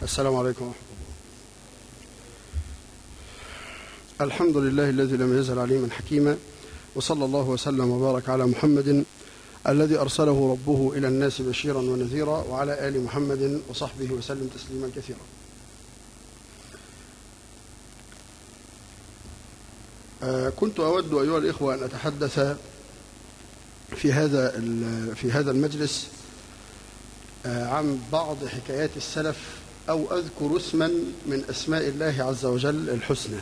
السلام عليكم ورحمة الله. الحمد لله الذي لم يزل عليما حكيما، وصلى الله وسلم وبارك على محمد الذي أرسله ربه إلى الناس بشيرا ونذيرا، وعلى آل محمد وصحبه وسلم تسليما كثيرا. كنت أود أيها الإخوة أن أتحدث في هذا المجلس عن بعض حكايات السلف، أو أذكر اسما من أسماء الله عز وجل الحسنى،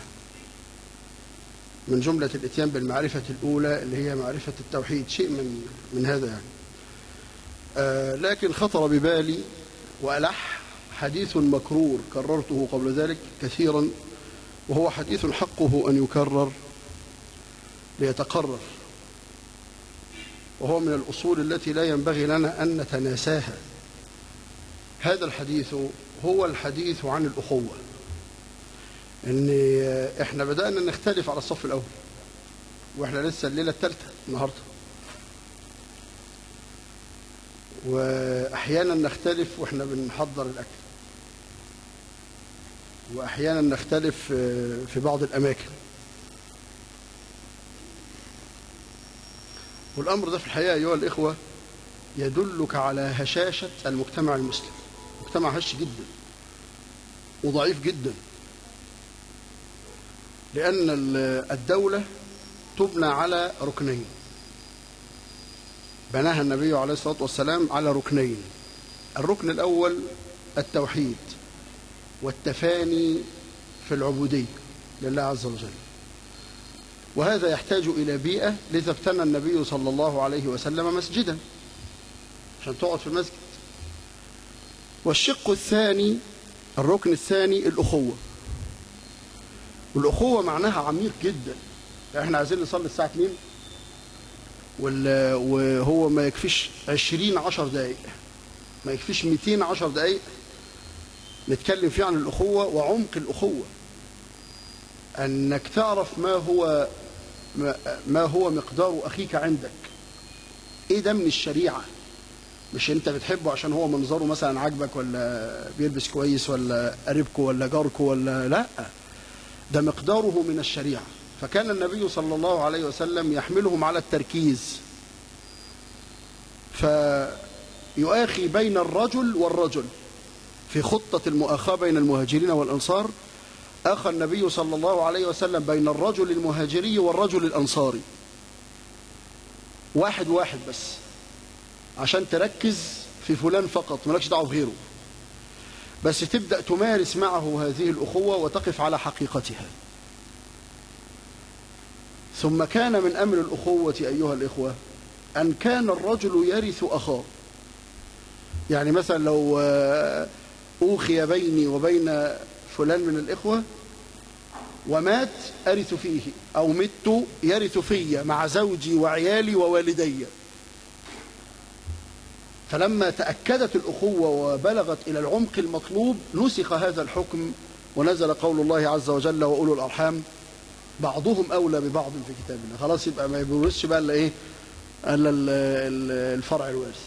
من جملة الإتيان بالمعرفة الأولى اللي هي معرفة التوحيد، شيء من هذا يعني. لكن خطر ببالي وألح حديث مكرور كررته قبل ذلك كثيرا، وهو حديث حقه أن يكرر ليتقرر، وهو من الأصول التي لا ينبغي لنا أن نتناساها. هذا الحديث هو الحديث عن الأخوة. إن إحنا بدأنا نختلف على الصف الأول، وإحنا لسه الليلة الثالثة النهاردة، وأحيانا نختلف وإحنا بنحضر الأكل، وأحيانا نختلف في بعض الأماكن. والأمر ده في الحقيقة أيها الإخوة يدلك على هشاشة المجتمع المسلم. مجتمع هش جدا وضعيف جدا، لأن الدولة تبنى على ركنين، بناها النبي عليه الصلاة والسلام على ركنين. الركن الأول التوحيد والتفاني في العبودية لله عز وجل، وهذا يحتاج إلى بيئة، لذا ابتنى النبي صلى الله عليه وسلم مسجدا عشان تقعد في المسجد. والشق الثاني، الركن الثاني، الأخوة. والأخوة معناها عميق جدا. احنا عايزين نصلي الساعة 2 وهو ما يكفيش 10 دقائق، ما يكفيش 210 دقائق نتكلم فيه عن الأخوة وعمق الأخوة، أنك تعرف ما هو مقدار أخيك عندك، إيه ده من الشريعة. مش أنت بتحبه عشان هو منظره مثلا عجبك، ولا بيلبس كويس، ولا قريبكو، ولا جاركو، ولا لا، ده مقداره من الشريعة. فكان النبي صلى الله عليه وسلم يحملهم على التركيز، فيؤاخي بين الرجل والرجل. في خطة المؤاخاة بين المهاجرين والأنصار أخى النبي صلى الله عليه وسلم بين الرجل المهاجري والرجل الأنصاري، واحد بس، عشان تركز في فلان فقط، مالكش دعوه بغيره، بس تبدأ تمارس معه هذه الأخوة وتقف على حقيقتها. ثم كان من أمر الأخوة أيها الإخوة أن كان الرجل يرث أخاه. يعني مثلا لو أوخي بيني وبين فلان من الإخوة ومات أرث فيه، أو مت يرث في مع زوجي وعيالي ووالدي. فلما تأكدت الأخوة وبلغت إلى العمق المطلوب نسخ هذا الحكم، ونزل قول الله عز وجل: وأولو الأرحام بعضهم أولى ببعض في كتاب الله. خلاص، يبقى ما يبرزش بقى إلا إيه؟ إلا الفرع الوارث.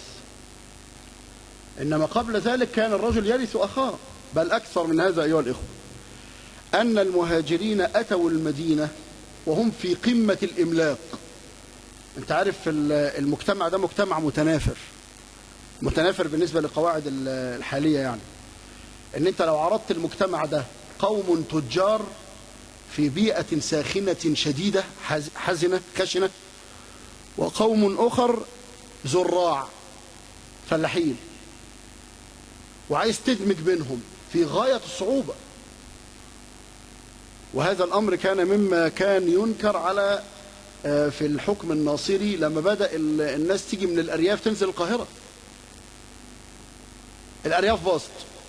إنما قبل ذلك كان الرجل يرث أخاه، بل أكثر من هذا أيها الإخوة، أن المهاجرين أتوا المدينة وهم في قمة الإملاق. أنت عارف المجتمع ده مجتمع متنافر بالنسبة للقواعد الحالية، يعني أن أنت لو عرضت المجتمع ده قوم تجار في بيئة ساخنة شديدة حزنة خشنة، وقوم آخر زراع فلاحين، وعايز تدمج بينهم في غاية الصعوبة. وهذا الأمر كان مما كان ينكر على في الحكم الناصري، لما بدأ الناس تيجي من الأرياف تنزل القاهرة. الأرياف باظت،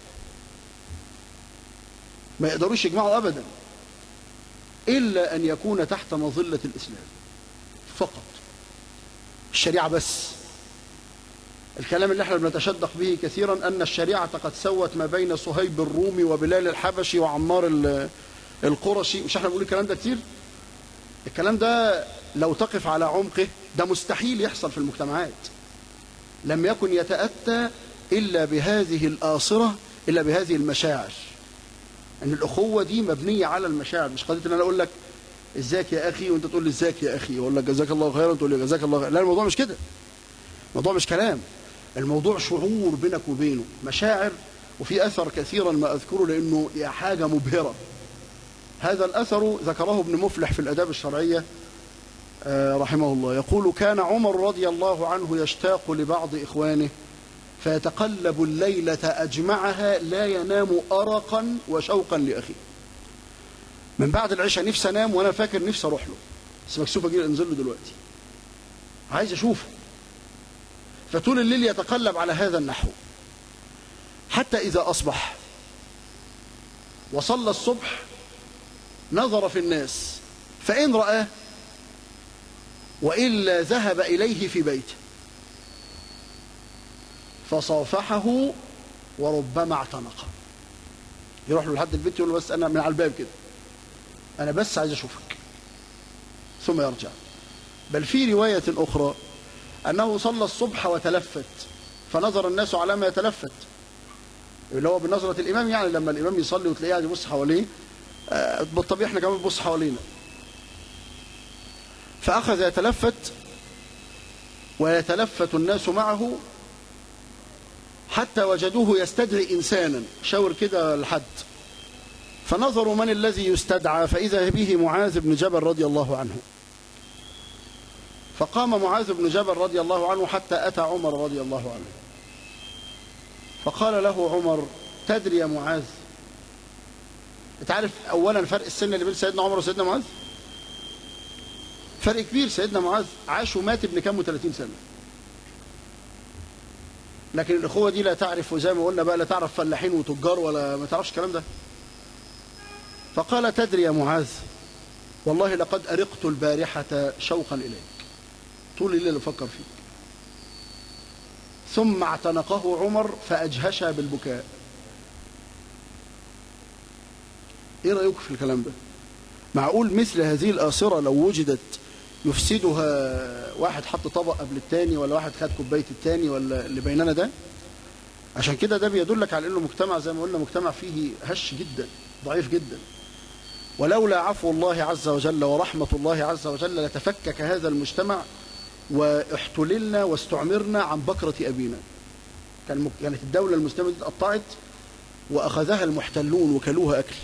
ما يقدروش يجمعوا أبدا إلا أن يكون تحت مظلة الإسلام فقط، الشريعة بس. الكلام اللي احنا بنتشدق به كثيرا أن الشريعة قد سوت ما بين صهيب الرومي وبلال الحبشي وعمار القرشي. مش احنا بنقول الكلام ده كتير؟ الكلام ده لو تقف على عمقه ده مستحيل يحصل في المجتمعات. لم يكن يتأتى إلا بهذه الآصرة إلا بهذه المشاعر. أن الأخوة دي مبنية على المشاعر، مش قضية أن أنا أقول لك ازيك يا أخي وأنت تقول لي ازيك يا أخي، أقول لك جزاك الله خيرا وأنت تقول لي جزاك الله خيرا. لا، الموضوع مش كده، الموضوع مش كلام، الموضوع شعور بينك وبينه، مشاعر. وفي أثر كثيرا ما أذكره لأنه حاجة مبهرة. هذا الأثر ذكره ابن مفلح في الآداب الشرعية رحمه الله، يقول: كان عمر رضي الله عنه يشتاق لبعض إخوانه فيتقلب الليلة أجمعها لا ينام أرقا وشوقا لأخيه. من بعد العشاء نفسي أنام وأنا فاكر نفسي أروح له، بس مكسوف أجي أنزل له دلوقتي، عايز أشوفه. فطول الليل يتقلب على هذا النحو، حتى إذا أصبح وصلى الصبح نظر في الناس فإن رآه وإلا ذهب إليه في بيته فصافحه وربما اعتنقه. يروح له لحد البيت يقول له: بس أنا من على الباب كده، أنا بس عايز أشوفك، ثم يرجع. بل في رواية أخرى أنه صلى الصبح وتلفت فنظر الناس على ما يتلفت، اللي هو بنظرة الإمام، يعني لما الإمام يصلي وتلاقيه قاعد يبص حواليه، بالطبيعي احنا كمان بنبص حوالينا. فأخذ يتلفت ويتلفت الناس معه حتى وجدوه يستدعي إنسانا، شاور كده لحد، فنظروا من الذي يستدعى فإذا به معاذ بن جبل رضي الله عنه. فقام معاذ بن جبل رضي الله عنه حتى أتى عمر رضي الله عنه، فقال له عمر: تدري يا معاذ، انت عارف أولا فرق السن اللي بين سيدنا عمر وسيدنا معاذ؟ فرق كبير. سيدنا معاذ عاش ومات ابن كام 30 سنة، لكن الأخوة دي لا تعرف، وزي ما قلنا بقى لا تعرف فلاحين وتجار ولا ما تعرفش الكلام ده. فقال: تدري يا معاذ، والله لقد أرقت البارحة شوقا إليك، طول الليل أفكر فيك. ثم اعتنقه عمر فأجهش بالبكاء. إيه رأيك في الكلام ده؟ معقول مثل هذه الآثرة لو وجدت يفسدها واحد حط طبق قبل التاني، ولا واحد خد كوباية التاني، ولا اللي بيننا ده؟ عشان كده ده بيدلك على أنه مجتمع زي ما قلنا مجتمع فيه هش جدا، ضعيف جدا. ولولا عفو الله عز وجل ورحمة الله عز وجل لتفكك هذا المجتمع واحتللنا واستعمرنا عن بكرة أبينا. كانت الدولة المسلمة دي اتقطعت وأخذها المحتلون وكلوها أكل،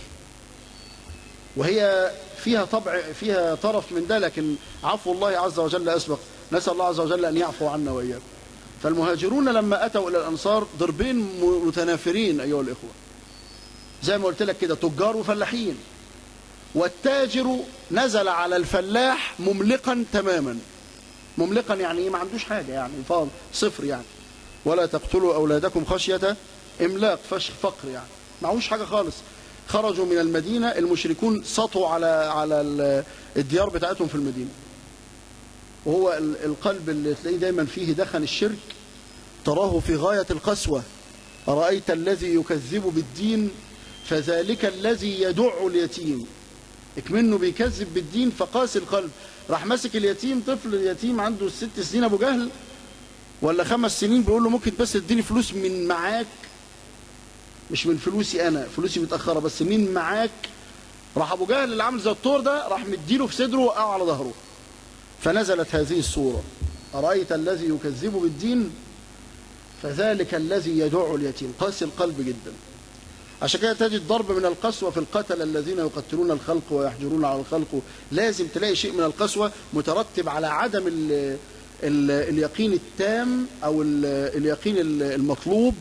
وهي فيها طبع، فيها طرف من ده، لكن عفو الله عز وجل أسبق. نسأل الله عز وجل أن يعفو عنا وإياكم. فالمهاجرون لما أتوا إلى الأنصار ضربين متنافرين أيها الإخوة، زي ما قلت لك كده، تجار وفلاحين. والتاجر نزل على الفلاح مملقا تماما. مملقا يعني ايه؟ ما عندوش حاجة، يعني صفر يعني. ولا تقتلوا أولادكم خشية إملاق، فقر يعني، معهوش حاجة خالص. خرجوا من المدينة، المشركون سطوا على الديار بتاعتهم في المدينة. وهو القلب اللي تلاقيه دايما فيه دخن الشرك تراه في غاية القسوة. أرأيت الذي يكذب بالدين فذلك الذي يدع اليتيم. اكمنه بيكذب بالدين فقاسي القلب. راح ماسك اليتيم، طفل يتيم عنده 6 سنين أبو جهل ولا 5 سنين، بيقول له: ممكن بس تديني فلوس من معاك، مش من فلوسي أنا، فلوسي متأخرة، بس من معاك. راح أبو جهل اللي عامل زي الطور ده راح مديله في صدره وقعه على ظهره. فنزلت هذه السورة: أرأيت الذي يكذب بالدين فذلك الذي يدع اليتيم. قاسي القلب جدا. عشان كده تجد ضرب من القسوة في القتل الذين يقتلون الخلق ويحجرون على الخلق. لازم تلاقي شيء من القسوة مترتب على عدم اليقين التام أو اليقين المطلوب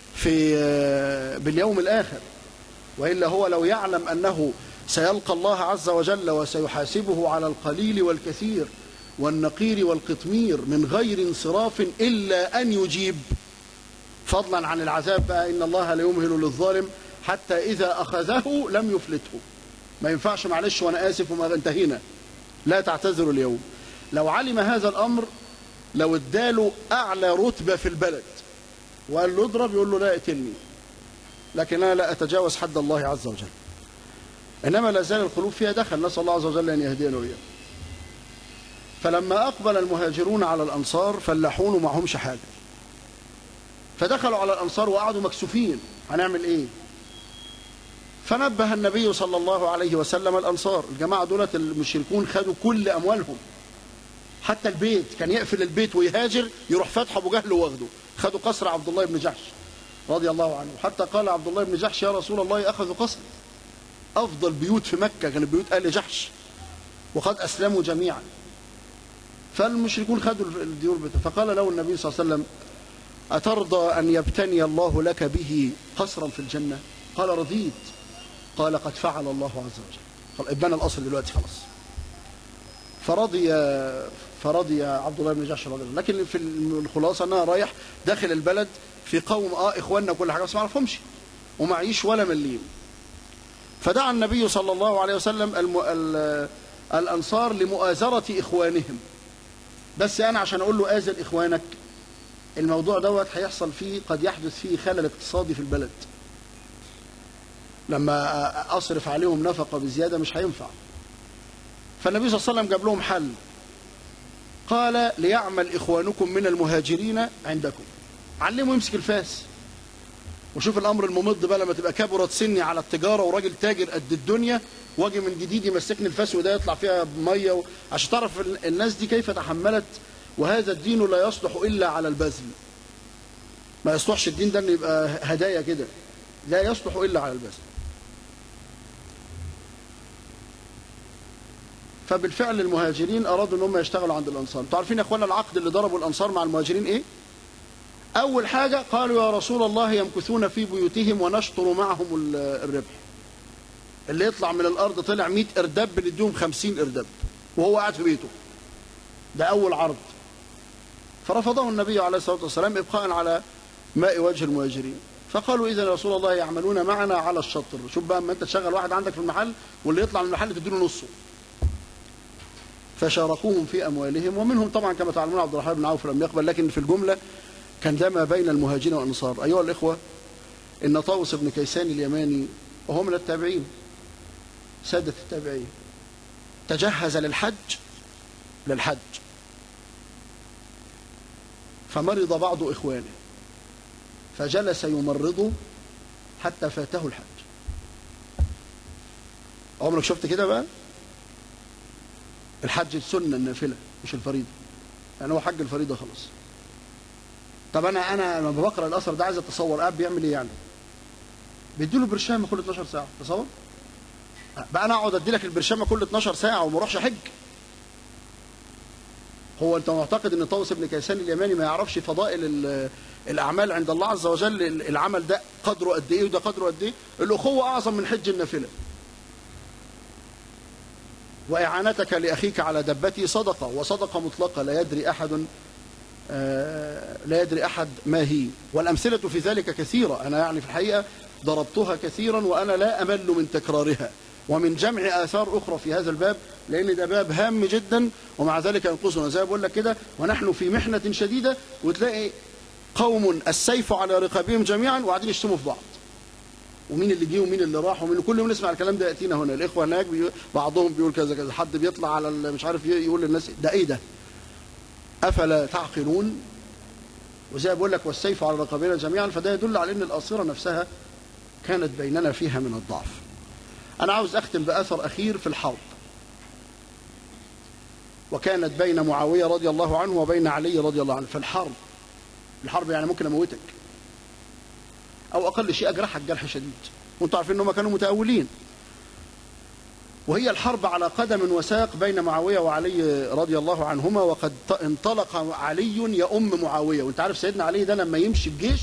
باليوم الآخر. وإلا هو لو يعلم أنه سيلقى الله عز وجل وسيحاسبه على القليل والكثير والنقير والقطمير من غير انصراف إلا أن يجيب، فضلا عن العذاب بقى: إن الله لا يمهل للظالم حتى إذا أخذه لم يفلته. ما ينفعش معلش وأنا آسف وما انتهينا، لا تعتذروا اليوم. لو علم هذا الأمر لو اداله أعلى رتبة في البلد وقال له اضرب، يقول له: لا اقتلني، لكن أنا لا أتجاوز حد الله عز وجل. إنما لا زال القلوب فيها دخل، نسأل الله عز وجل أن يهدينا وإياكم. فلما أقبل المهاجرون على الأنصار فلاحون ومعهمش حاجة، فدخلوا على الأنصار وقعدوا مكسوفين. هنعمل ايه؟ فنبه النبي صلى الله عليه وسلم الأنصار. الجماعة دولت المشركون خدوا كل أموالهم، حتى البيت كان يقفل البيت ويهاجر يروح فتح أبو جهل واخده. خدوا قصر عبد الله بن جحش رضي الله عنه، حتى قال عبد الله بن جحش يا رسول الله أخذوا قصر، أفضل بيوت في مكة كانت بيوت آل جحش وقد أسلموا جميعا. فالمشركون خدوا الديور بتاعه. فقال له النبي صلى الله عليه وسلم أترضى أن يبتني الله لك به قصرا في الجنة؟ قال رضيت. قال قد فعل الله عز وجل. قال اتبنى القصر دلوقتي خلاص. فرضي عبد الله بن جحش رضي الله. لكن في الخلاصة أنها رايح داخل البلد في قوم إخواننا وكل حاجة بس ما اعرفهمش ومعيش ولا مليم. فدعا النبي صلى الله عليه وسلم الأنصار لمؤازرة إخوانهم. بس أنا عشان أقول له آزر إخوانك، الموضوع دوت هيحصل فيه، قد يحدث فيه خلل اقتصادي في البلد. لما أصرف عليهم نفقة بزيادة مش هينفع. فالنبي صلى الله عليه وسلم جاب لهم حل، قال ليعمل إخوانكم من المهاجرين عندكم. علموا يمسك الفاس. وشوف الأمر الممض بقى لما تبقى كبرت سني على التجارة وراجل تاجر قد الدنيا واجي من جديد يمسكني الفاس وده يطلع فيها مية عشان تعرف الناس دي كيف تحملت. وهذا الدين لا يصلح إلا على البذل. ما يصلحش الدين ده أن يبقى هدايا كده، لا يصلح إلا على البذل. فبالفعل المهاجرين أرادوا أنهم يشتغلوا عند الأنصار. انتوا عارفين يا أخوانا العقد اللي ضربوا الأنصار مع المهاجرين إيه؟ أول حاجة قالوا يا رسول الله يمكثون في بيوتهم ونشطر معهم الربح. اللي يطلع من الأرض طلع 100 إرداب بنديهم 50 إرداب وهو قاعد في بيته. ده أول عرض. فرفضه النبي عليه الصلاة والسلام إبقاء على ماء وجه المهاجرين. فقالوا إذا يا رسول الله يعملون معنا على الشطر. شوف بقى أما أنت تشغل واحد عندك في المحل واللي يطلع من المحل تديله نصه. فشاركوهم في أموالهم، ومنهم طبعا كما تعلمون عبد الرحمن بن عوف لم يقبل، لكن في الجملة كان ده ما بين المهاجرين والأنصار. أيها الإخوة، إن طاووس بن كيسان اليماني وهو من التابعين سادة التابعين تجهز للحج فمرض بعض إخوانه فجلس يمرضه حتى فاته الحج. عمرك شفت كده بقى؟ الحج السنة النافلة مش الفريضة، يعني هو حج الفريضة خلاص. طب أنا لما بقرأ الأثر ده عايز أتصور قاعد بيعمل إيه يعني؟ بيديله برشامة كل 12 ساعة. تصور؟ بقى أنا أقعد أدي لك البرشامة كل 12 ساعة وما أروحش حج؟ هو أنت معتقد إن طاووس بن كيسان اليماني ما يعرفش فضائل الأعمال عند الله عز وجل؟ العمل ده قدره قد إيه وده قدره قد إيه؟ الأخوة أعظم من حج النافلة. وإعانتك لأخيك على دبته صدقة، وصدقة مطلقة لا يدري أحد ما هي. والأمثلة في ذلك كثيرة. أنا يعني في الحقيقة ضربتها كثيرا وأنا لا أمل من تكرارها ومن جمع آثار أخرى في هذا الباب، لأن ده باب هام جدا ومع ذلك ينقصنا. زي ما بقول لك كده، ونحن في محنة شديدة وتلاقي قوم السيف على رقابهم جميعا وقاعدين يشتموا في بعض، ومين اللي جه ومين اللي راح ومين. كل يوم نسمع الكلام ده يأتينا هنا. الإخوة هناك بعضهم بيقول كذا كذا، حد بيطلع على مش عارف يقول للناس ده إيه ده؟ أفلا تعقلون؟ وزي بقول لك والسيف على رقابنا جميعا. فده يدل على أن الآصرة نفسها كانت بيننا فيها من الضعف. أنا عاوز أختم بأثر أخير في الحرب، وكانت بين معاوية رضي الله عنه وبين علي رضي الله عنه. في الحرب يعني ممكن أموتك أو أقل شيء أجرحك جرح شديد، وأنتم عارفين أنهم كانوا متأولين. وهي الحرب على قدم وساق بين معاوية وعلي رضي الله عنهما، وقد انطلق علي يؤم معاوية. وأنت عارف سيدنا علي ده لما يمشي الجيش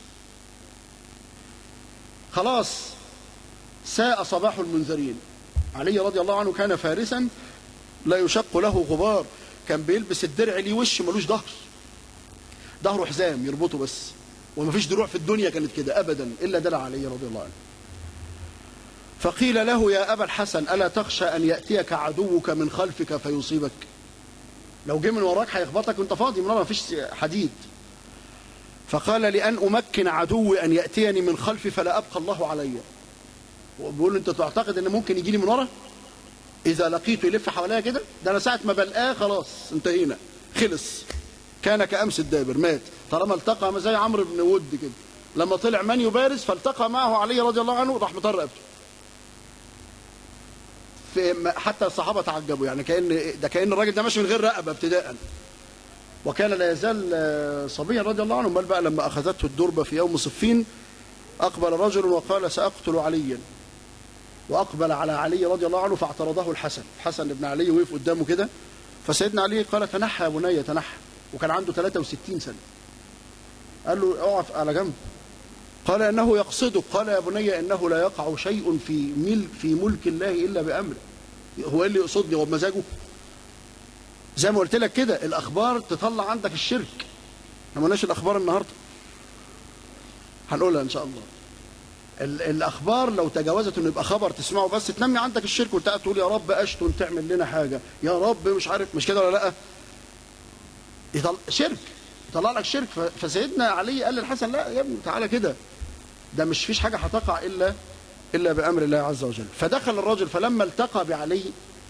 خلاص ساء صباح المنذرين. علي رضي الله عنه كان فارسا لا يشق له غبار، كان بيلبس الدرع ليه وش ملوش ظهره حزام يربطه بس، ومفيش دروع في الدنيا كانت كده أبدا إلا دلع علي رضي الله عنه. فقيل له يا أبا الحسن ألا تخشى أن يأتيك عدوك من خلفك فيصيبك؟ لو جه من وراك هيخبطك وانت فاضي من ورا مفيش حديد. فقال لأن أمكن عدوي أن يأتيني من خلفي فلا أبقى الله علي. وبيقول أنت تعتقد أن ممكن يجي لي من ورا؟ إذا لقيته يلف حواليا كده، ده أنا ساعة ما بلقاه خلاص انتهينا خلص، كان كأمس الدابر، مات طالما التقى زي عمرو بن ود كده. لما طلع من يبارز فالتقى معه علي رضي الله عنه راح مطر رقبته. حتى الصحابة تعجبوا، يعني كأن الراجل ده ماشي من غير رقبة ابتداء، وكان لا يزال صبيا رضي الله عنه. بل بقى لما أخذته الدربة في يوم صفين أقبل رجل وقال سأقتل عليا، وأقبل على علي رضي الله عنه فاعترضه الحسن بن علي وقف قدامه كده، فسيدنا علي قال تنحى يا بني تنحى، وكان عنده 63 سنة. قال له اقف على جنب. قال إنه يقصدك. قال يا بني إنه لا يقع شيء في ملك الله إلا بأمره. هو اللي يقصدني هو بمزاجه؟ زي ما قلت لك كده الأخبار تطلع عندك الشرك. ما قلناش الأخبار النهاردة، هنقولها إن شاء الله. الأخبار لو تجاوزت إنه يبقى خبر تسمعه بس تنمي عندك الشرك، وتقعد تقول يا رب أشتون تعمل لنا حاجة، يا رب مش عارف، مش كده ولا لأ؟ شرك، يطلع لك شرك. فسيدنا علي قال للحسن لا يا ابني تعالى كده، ده مش فيش حاجة هتقع إلا بأمر الله عز وجل. فدخل الرجل، فلما التقى بعلي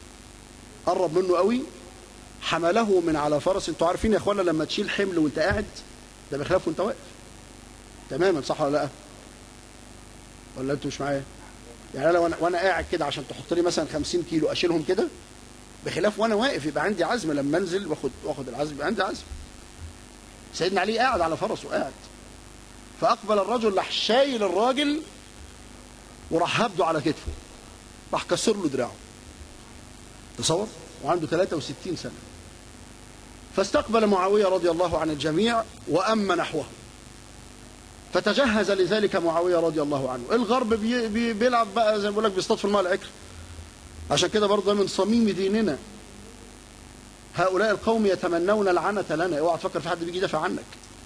قرب منه قوي، حمله من على فرس. انتوا عارفين يا اخوانا لما تشيل حمل وانت قاعد ده بخلاف وانت واقف تماما، صح ولا لا؟ ولا انتوا مش معايا؟ يعني انا وانا قاعد كده عشان تحط لي مثلا 50 كيلو اشيلهم كده، بخلاف وانا واقف يبقى عندي عزم، لما انزل واخد العزم يبقى عندي عزم. سيدنا علي قاعد على فرسه قاعد، فاقبل الرجل راح شايل الراجل وراح هبده على كتفه، راح كسر له دراعه. تصور، وعنده 63 سنة. فاستقبل معاوية رضي الله عن الجميع وأم نحوه، فتجهز لذلك معاوية رضي الله عنه. الغرب بيلعب بقى زي ما بقول لك بيصطاد في الماء العكر. عشان كده برضه من صميم ديننا هؤلاء القوم يتمنون العنة لنا. اوعى تفكر في حد بيجي يدافع عنك،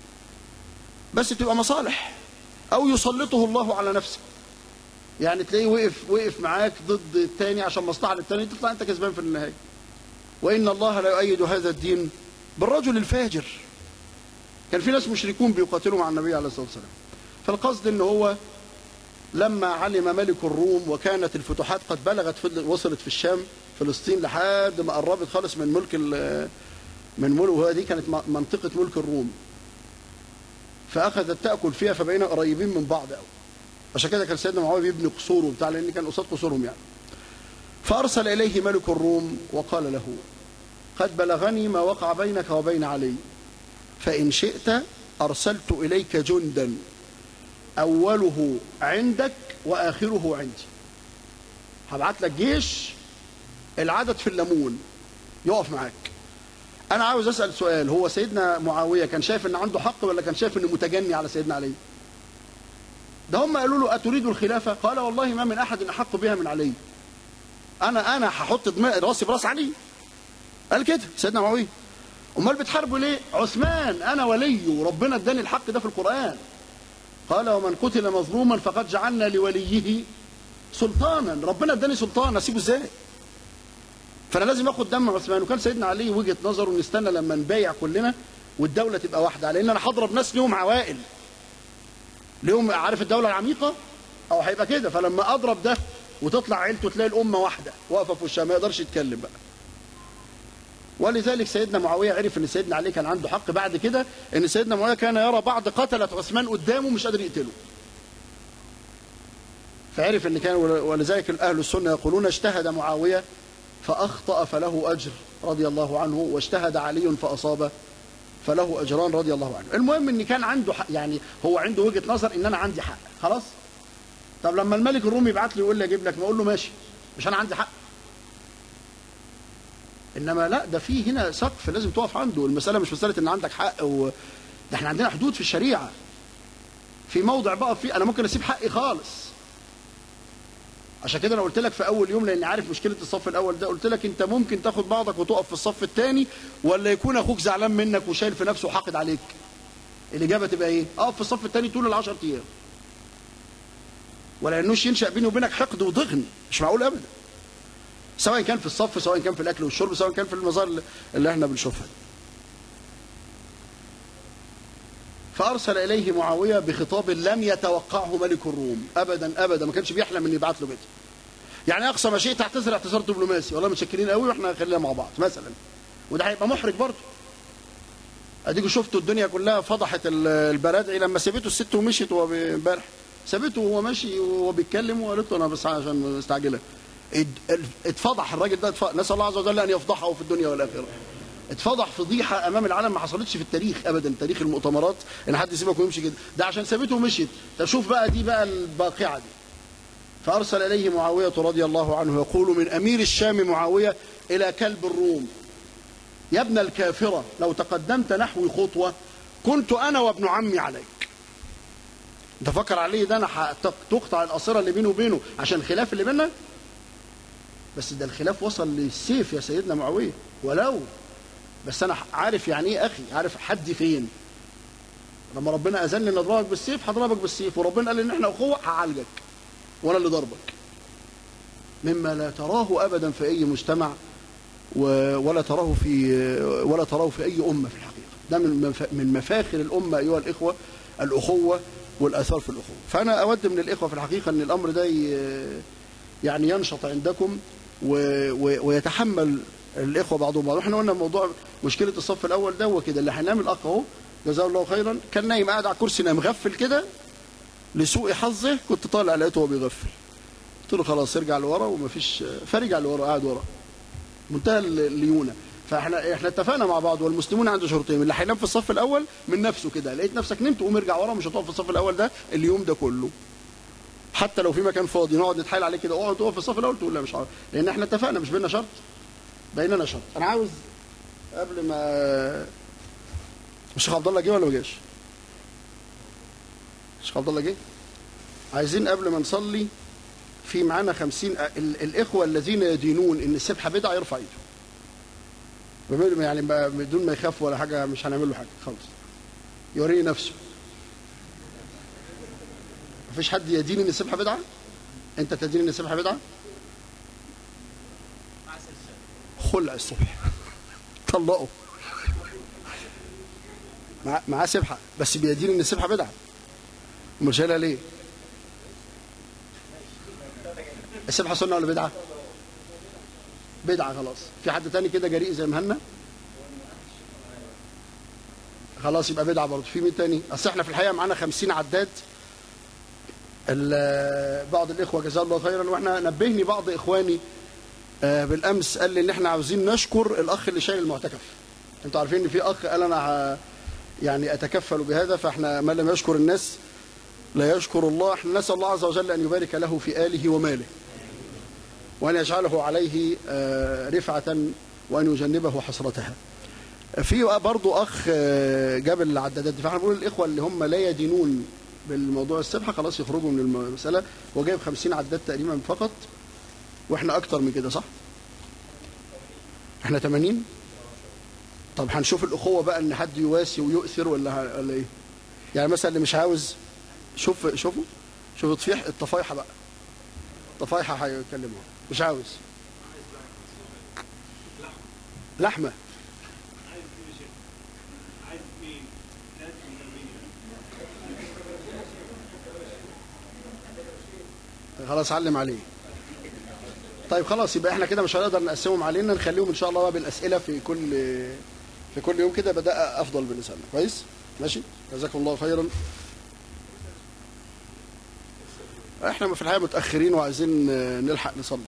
بس تبقى مصالح، أو يسلطه الله على نفسه. يعني تلاقيه وقف معاك ضد الثاني عشان مصلحة للثاني، تطلع أنت كسبان في النهاية. وإن الله لا يؤيد هذا الدين بالرجل الفاجر. كان في ناس مشركون بيقاتلوا مع النبي عليه الصلاة والسلام. فالقصد إن هو لما علم ملك الروم وكانت الفتوحات قد بلغت وصلت في الشام فلسطين لحد ما قربت خالص من ملك وهذه كانت منطقة ملك الروم، فأخذت تأكل فيها، فبقينا قريبين من بعض قوي. عشان كده كان سيدنا معاوية بيبني قصور وبتاع، لأن كان قصاد قصورهم يعني. فأرسل إليه ملك الروم وقال له قد بلغني ما وقع بينك وبين علي، فإن شئت أرسلت إليك جندا أوله عندك وآخره عندي. هبعت لك جيش العدد في الليمون يقف معاك. أنا عاوز أسأل سؤال، هو سيدنا معاوية كان شايف أن عنده حق ولا كان شايف أنه متجني على سيدنا علي؟ ده هم قالوا له أتريد الخلافة؟ قال والله ما من أحد أحق بها من علي. أنا هحط راسي براس علي. قال كده سيدنا معاوية. امال بتحاربوا ليه؟ عثمان انا وليه، وربنا اداني الحق ده في القرآن. قال ومن قتل مظلوما فقد جعلنا لوليه سلطانا. ربنا اداني سلطان، اسيبه ازاي؟ فانا لازم اخد دم عثمان. وكان سيدنا علي وجهة نظره نستنى لما نبايع كلنا والدولة تبقى واحدة، لان انا هضرب ناس ليهم عوائل، ليهم عارف الدولة العميقة او هيبقى كده. فلما اضرب ده وتطلع عيلته تلاقي الامة واحدة واقفة في وشها، ما يقدرش يتكلم بقى. ولذلك سيدنا معاوية عرف ان سيدنا علي كان عنده حق بعد كده، ان سيدنا معاوية كان يرى بعض قتلة عثمان قدامه مش قادر يقتله، فعرف ان كان. ولذلك اهل السنة يقولون اجتهد معاوية فاخطأ فله اجر رضي الله عنه، واجتهد علي فاصاب فله اجران رضي الله عنه. المهم ان كان عنده حق، يعني هو عنده وجهة نظر ان انا عندي حق خلاص. طب لما الملك الرومي يبعت لي يقول لي اجيب لك، ما اقول له ماشي مش انا عندي حق. انما لا، ده في هنا سقف لازم تقف عنده. المساله مش مساله ان عندك حق ده احنا عندنا حدود في الشريعه. في موضع بقى فيه انا ممكن اسيب حقي خالص. عشان كده انا قلت لك في اول يوم، لاني عارف مشكله الصف الاول ده، قلت لك انت ممكن تاخد بعضك وتقف في الصف الثاني، ولا يكون اخوك زعلان منك وشايل في نفسه وحاقد عليك. الاجابه تبقى ايه؟ اقف في الصف الثاني طول ال10 ايام، ولا انوش ينشا بيني وبينك حقد وضغن. مش معقول ابدا، سواء كان في الصف، سواء كان في الاكل والشرب، سواء كان في المظاهر اللي احنا بنشوفها. فارسل اليه معاويه بخطاب لم يتوقعه ملك الروم ابدا ابدا، ما كانش بيحلم ان يبعت له كده. يعني اقصى ما شيء تعتذر اعتذار دبلوماسي، والله متشكرين قوي واحنا خلينا مع بعض مثلا، وده هيبقى محرج برضه. اديكوا شفتوا الدنيا كلها فضحت البرادعي لما سابته الست ومشيت وهو امبارح، سابته وهو ماشي وهو بيتكلم وقالت له انا بس عشان مستعجله. اتفضح الراجل ده، نسال الله عز وجل ان يفضحه في الدنيا والاخره. اتفضح فضيحه امام العالم ما حصلتش في التاريخ ابدا، تاريخ المؤتمرات ان حد يسيبك ويمشي كده، ده عشان سابته ومشيت. طب شوف بقى دي بقى الباقعه دي. فارسل اليه معاويه رضي الله عنه يقول من امير الشام معاويه الى كلب الروم: يا ابن الكافره لو تقدمت نحوي خطوه كنت انا وابن عمي عليك. انت فكر عليه ده انا تقطع القصيره اللي بينه وبينه عشان الخلاف اللي بيننا؟ بس ده الخلاف وصل للسيف يا سيدنا معاويه. ولو بس انا عارف يعني ايه اخي، عارف حدي فين. لما ربنا اذن لي ان اضربك بالسيف هضربك بالسيف، وربنا قال لي ان احنا اخوه هعالجك وانا اللي ضربك. مما لا تراه ابدا في اي مجتمع ولا تراه في اي امه في الحقيقه. ده من مفاخر الامه ايها الاخوه، الاخوه والاثار في الاخوه. فانا اود من الاخوه في الحقيقه ان الامر ده يعني ينشط عندكم ويتحمل الاخوه بعضهم بعض. احنا قلنا موضوع مشكله الصف الاول ده وكده، اللي هينام الاخ اهو جزاه الله خيرا كان نايم قاعد على الكرسي نام غفل كده، لسوء حظه كنت طالع لقيته وهو بيغفل، قلت له خلاص ارجع لورا ومفيش، فرجع لورا قاعد ورا منتهى الليونه. فاحنا اتفقنا مع بعض، والمسلمون عنده شرطين: اللي هينام في الصف الاول من نفسه كده، لقيت نفسك نمت قوم ارجع ورا، مش هتقف في الصف الاول ده اليوم ده كله. حتى لو في مكان فاضي نقعد نتحايل عليه كده اقعد تقف في الصف الاول، تقول لا مش عارف، لان احنا اتفقنا مش بيننا شرط، بيننا شرط. انا عاوز قبل ما الشيخ عبد الله جه ولا ما جاش؟ الشيخ عبد الله جه؟ عايزين قبل ما نصلي في معانا 50 الاخوه الذين يدينون ان السبحه بدعه يرفع ايده، يعني بدون ما يخاف ولا حاجه، مش هنعمل له حاجه خالص، يوريني نفسه. مفيش حد يدين ان السبحه بدعه؟ انت تدين ان السبحه بدعه؟ خلع الصبح طلقه معاه سبحه بس بيدين ان السبحه بدعه، امال شايلها ليه؟ السبحه سنه ولا بدعه؟ بدعه خلاص. في حد تاني كده جريء زي مهنا؟ خلاص يبقى بدعه برضه. في مين تاني؟ اصل احنا في الحقيقه معانا 50 عداد. بعض الاخوه جزاه الله خيرا، واحنا نبهني بعض اخواني بالامس قال لي ان احنا عاوزين نشكر الاخ اللي شايل المعتكف. انتوا عارفين ان في اخ قال انا يعني اتكفل بهذا، فاحنا من لم يشكر الناس لا يشكر الله. احنا نسال الله عز وجل ان يبارك له في اله وماله، وان يجعله عليه رفعه، وان يجنبه حسرتها. في برضو اخ جاب العدادات دي، فاحنا بنقول الاخوه اللي هم لا يدينون بالموضوع السبحه خلاص يخرجوا من المساله. هو جايب 50 عداد تقريبا فقط، واحنا اكتر من كده صح؟ احنا 80. طب هنشوف الاخوه بقى ان حد يواسي ويؤثر ولا ايه؟ يعني مثلا اللي مش عاوز، شوفوا الطفايحه بقى، الطفايحه هيكلموا، مش عاوز لحمه، خلاص علم عليه. طيب خلاص يبقى احنا كده مش هنقدر نقسمهم علينا، نخليهم ان شاء الله بقى بالاسئله في كل يوم كده، بدأ افضل بالنسبه لنا. كويس ماشي، جزاكم الله خيرا. احنا في الحقيقه متاخرين وعايزين نلحق نصلي.